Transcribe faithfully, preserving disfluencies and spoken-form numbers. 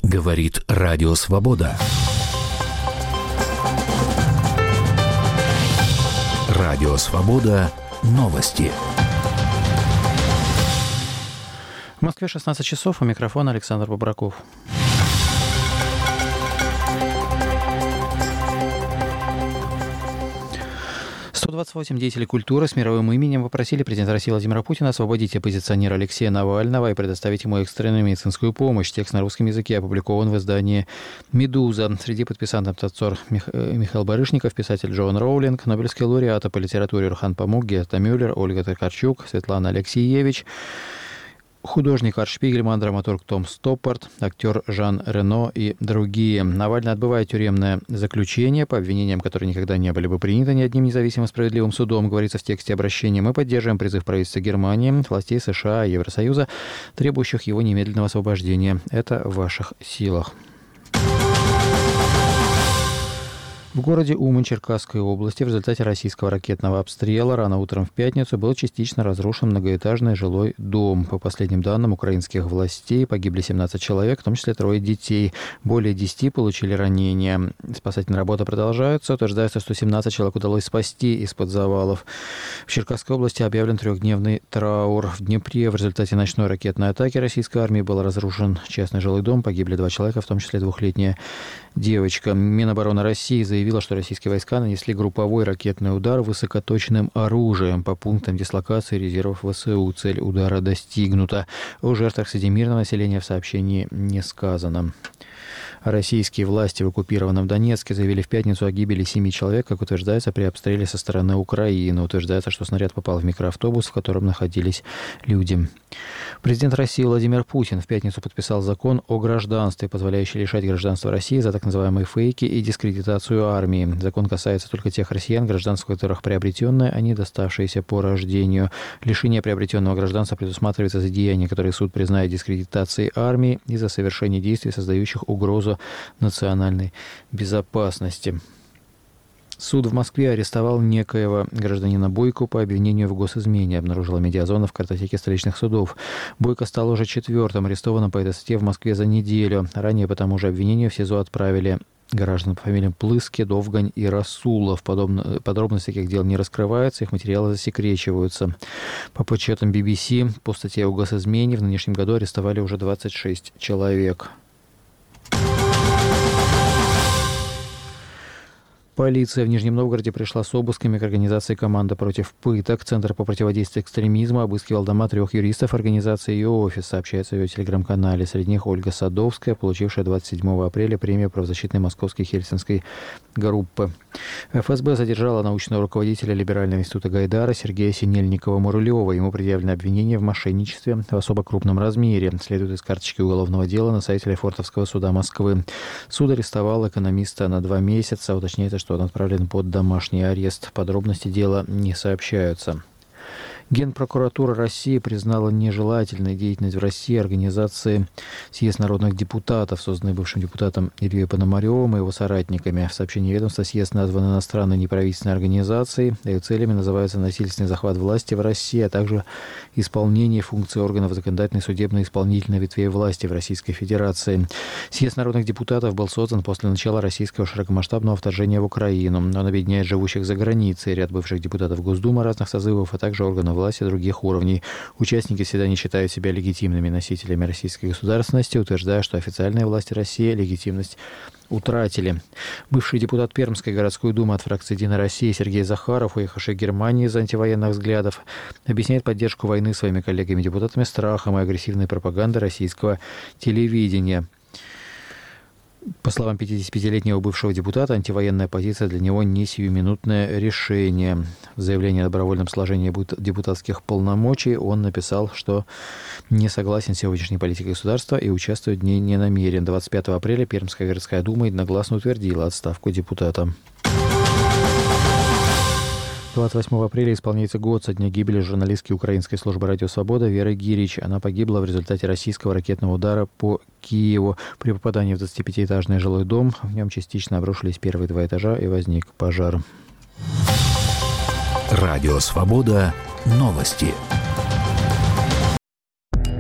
Говорит Радио Свобода. Радио Свобода. Новости. В Москве шестнадцать часов. У микрофона Александр Бобраков. сто двадцать восемь деятелей культуры с мировым именем попросили президента России Владимира Путина освободить оппозиционера Алексея Навального и предоставить ему экстренную медицинскую помощь. Текст на русском языке опубликован в издании «Медуза». Среди подписантов танцор Мих... Михаил Барышников, писатель Джоан Роулинг, нобелевские лауреаты по литературе Орхан Памук, Гетта Мюллер, Ольга Токарчук, Светлана Алексеевич, художник Арт Шпигельман, драматург Том Стоппарт, актер Жан Рено и другие. Навальный отбывает тюремное заключение по обвинениям, которые никогда не были бы приняты ни одним независимым справедливым судом, говорится в тексте обращения. Мы поддерживаем призыв правительства Германии, властей США и Евросоюза, требующих его немедленного освобождения. Это в ваших силах. В городе Умань Черкасской области в результате российского ракетного обстрела рано утром в пятницу был частично разрушен многоэтажный жилой дом. По последним данным украинских властей погибли семнадцать человек, в том числе трое детей. Более десяти получили ранения. Спасательные работы продолжаются. Утверждается, что семнадцать человек удалось спасти из-под завалов. В Черкасской области объявлен трехдневный траур. В Днепре в результате ночной ракетной атаки российской армии был разрушен частный жилой дом. Погибли два человека, в том числе двухлетняя девочка. Минобороны России заявила, что российские войска нанесли групповой ракетный удар высокоточным оружием по пунктам дислокации резервов ВСУ. Цель удара достигнута. О жертвах среди мирного населения в сообщении не сказано. Российские власти в оккупированном Донецке заявили в пятницу о гибели семи человек, как утверждается, при обстреле со стороны Украины. Утверждается, что снаряд попал в микроавтобус, в котором находились люди. Президент России Владимир Путин в пятницу подписал закон о гражданстве, позволяющий лишать гражданства России за так называемые фейки и дискредитацию армии. Закон касается только тех россиян, гражданство которых приобретенное, а не доставшееся по рождению. Лишение приобретенного гражданства предусматривается за деяния, которые суд признает дискредитацией армии и за совершение действий, создающих угрозу национальной безопасности. Суд в Москве арестовал некоего гражданина Бойко по обвинению в госизмене, обнаружила медиазона в картотеке столичных судов. Бойко стал уже четвертым арестованным по этой статье в Москве за неделю. Ранее по тому же обвинению в СИЗО отправили граждан по фамилиям Плыски, Довгань и Расулов. Подобно, подробности таких дел не раскрываются, их материалы засекречиваются. По подсчетам би би си, по статье о госизмене в нынешнем году арестовали уже двадцать шесть человек. Полиция в Нижнем Новгороде пришла с обысками к организации «Команда против пыток». Центр по противодействию экстремизму обыскивал дома трех юристов организации и офис, сообщается в ее телеграм-канале. Среди них Ольга Садовская, получившая двадцать седьмого апреля премию правозащитной Московской Хельсинской группы. эф эс бэ задержала научного руководителя Либерального института Гайдара Сергея Синельникова-Мурулева. Ему предъявлено обвинение в мошенничестве в особо крупном размере. Следует из карточки уголовного дела на сайте Лефортовского суда Москвы. Суд арестовал экономиста на два месяца. Уточняется, что он отправлен под домашний арест. Подробности дела не сообщаются. Генпрокуратура России признала нежелательной деятельность в России организации «Съезд народных депутатов», созданной бывшим депутатом Ильей Пономаревым и его соратниками. В сообщении ведомства съезд назван иностранной неправительственной организацией. Ее целями называются насильственный захват власти в России, а также исполнение функций органов законодательной, судебной и исполнительной ветвей власти в Российской Федерации. Съезд народных депутатов был создан после начала российского широкомасштабного вторжения в Украину. Он объединяет живущих за границей, ряд бывших депутатов Госдумы разных созывов, а также органов власти других уровней. Участники всегда не считают себя легитимными носителями российской государственности, утверждая, что официальные власти России легитимность утратили. Бывший депутат Пермской городской думы от фракции «Единая Россия» Сергей Захаров, уехавший в Германию из-за антивоенных взглядов, объясняет поддержку войны своими коллегами-депутатами страхом и агрессивной пропагандой российского телевидения. По словам пятидесятипятилетнего бывшего депутата, антивоенная позиция для него не сиюминутное решение. В заявлении о добровольном сложении депутатских полномочий он написал, что не согласен с сегодняшней политикой государства и участвовать в ней не намерен. двадцать пятого апреля Пермская городская дума единогласно утвердила отставку депутата. двадцать восьмого апреля исполняется год со дня гибели журналистки украинской службы «Радио Свобода» Веры Гирич. Она погибла в результате российского ракетного удара по Киеву. При попадании в двадцатипятиэтажный жилой дом в нем частично обрушились первые два этажа и возник пожар. Радио Свобода. Новости.